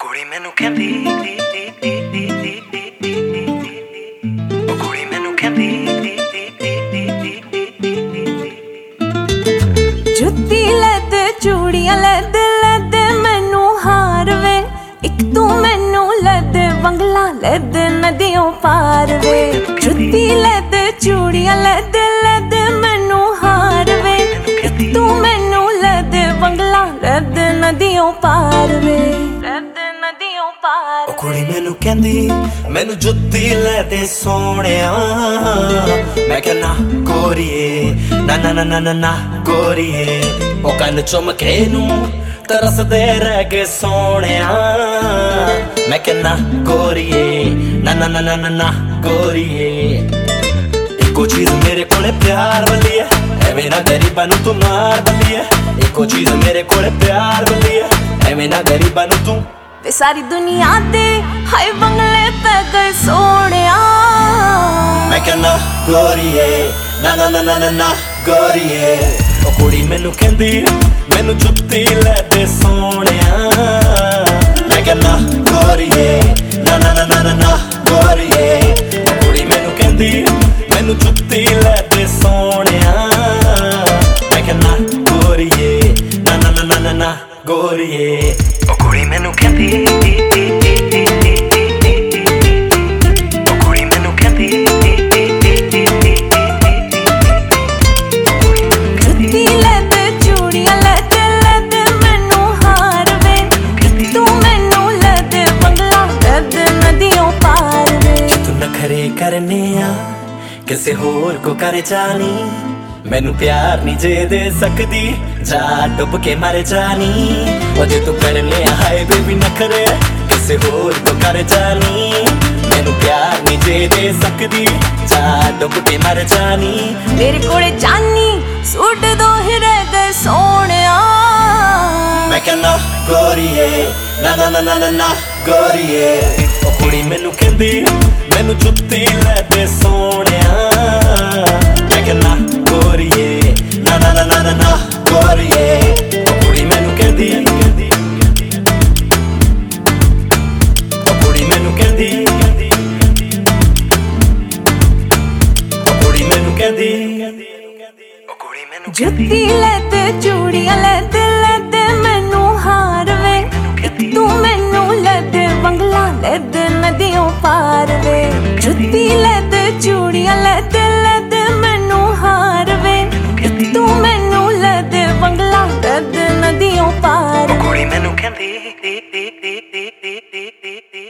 ਕੁੜੀ ਮੈਨੂੰ ਕਹਿੰਦੀ ਉਹ ਕੁੜੀ ਮੈਨੂੰ ਕਹਿੰਦੀ ਜੁੱਤੀ ਲੱਦ ਚੂੜੀਆਂ ਲੱਦ ਲੱਦ ਮੈਨੂੰ ਹਾਰ ਵੇ ਇੱਕ ਤੂੰ ਮੈਨੂੰ ਲੱਦ ਬੰਗਲਾ ਲੱਦ ਨਦੀਆਂ ਪਾਰ ਵੇ ਜੁੱਤੀ ਲੱਦ ਚੂੜੀਆਂ ਲੱਦ ਲੱਦ ਮੈਨੂੰ ਹਾਰ ਵੇ ਇੱਕ ਤੂੰ ਮੈਨੂੰ ਲੱਦ ਬੰਗਲਾ ਲੱਦ ਨਦੀਆਂ ਪਾਰ ਵੇ ਲੱਦ ਨਦੀਆਂ ਪਾਰ ਉਹ ਕੁੜੀ ਮੈਨੂੰ ਕਹਿੰਦੀ ਮੈਨੂੰ ਜੁੱਤੀ ਲੈ ਦੇ ਸੋਹਣਿਆ ਮੈਂ ਕਹਿਣਾ ਗੋਰੀਏ ਨਾ ਨਾ ਨਾ ਨਾ ਨਾ ਗੋਰੀਏ ਉਹ ਕੰਨ ਚੁੰਮਕੇ ਨੂੰ ਤਰਸਦੇ ਰਹਿ ਗਏ ਸੋਹਣਿਆ ਮੈਂ ਕਹਿਣਾ ਗੋਰੀਏ ਨਾ ਨਾ ਨਾ ਨਾ ਨਾ ਗੋਰੀਏ ਇੱਕੋ ਚੀਜ਼ ਮੇਰੇ ਕੋਲੇ ਪਿਆਰ ਵਾਲੀ ਹੈ ਐਵੇਂ ਨਾ ਗਰੀਬਾਂ ਨੂੰ ਤੂੰ ਮਾਰ ਬੱਲੀ ਹੈ ਇੱਕੋ ਚੀਜ਼ ਮੇਰੇ ਕੋਲੇ ਪਿਆਰ ਵਾਲੀ ਹੈ ਐਵੇਂ ਨਾ ਗਰੀਬਾਂ ਨੂੰ ਤੂੰ ਤੇ ਸਾਰੀ ਦੁਨੀਆ ਤੇ ਹਾਏ ਬੰਗਲੇ ਪੈ ਗਏ ਸੋਹਣਿਆ ਮੈਂ ਕਹਿਣਾ ਗੋਰੀਏ ਨਾ ਨਾ ਨਾ ਨਾ ਨਾ ਗੋਰੀਏ ਉਹ ਕੁੜੀ ਮੈਨੂੰ ਕਹਿੰਦੀ ਮੈਨੂੰ ਜੁੱਤੀ ਲੈ ਦੇ ਸੋਹਣਿਆ ਮੈਂ ਕਹਿਣਾ ਗੋਰੀਏ ਨਾ ਨਾ ਨਾ ਨਾ ਨਾ ਗੋਰੀਏ ਉਹ ਕੁੜੀ ਮੈਨੂੰ ਕਹਿੰਦੀ ਮੈਨੂੰ ਜੁੱਤੀ ਲੈ ਦੇ ਸੋਹਣਿਆ ਮੈਂ ਕਹਿਣਾ ਗੋਰੀਏ ਨਾ ਨਾ ਨਾ ਨਾ ਨਾ ਗੋਰੀਏ ਉਹ ਕੁੜੀ ਮੈਨੂੰ ਕਹਿੰਦੀ करने किसे होर को कर जानी मैनू प्यार नहीं जे दे सकदी जा डुब के मर जानी जे तू करने हाय बेबी नखरे किसे होर को कर जानी मैनू प्यार नहीं जे दे सकदी जा डुब के मर जानी मेरे कोले जानी सूट दो ही रह गए सोहणिया मैं कहना गोरीए ना ना ना ना ना गोरीए ओ कुड़ी मैनू कहंदी मैनू जुत्ती ले दे सोहणिया मैं कहना गोरीए ना ना ना ना ना गोरीए ओ कुड़ी मैनू कहंदी ओ कुड़ी मैनू कहंदी ओ कुड़ी मैनू कहंदी ओ कुड़ी मैनू जुत्ती ले दे चूड़ियां ले दे मैनू हार वे तू मैनू ले दे बंगला ले दे नदियों पार वे जुत्ती ले दे चूड़ियां ले दे मैनू हार वे तू मैनू ले दे बंगला ले दे नदियों पार कुड़ी मैनू कहंदी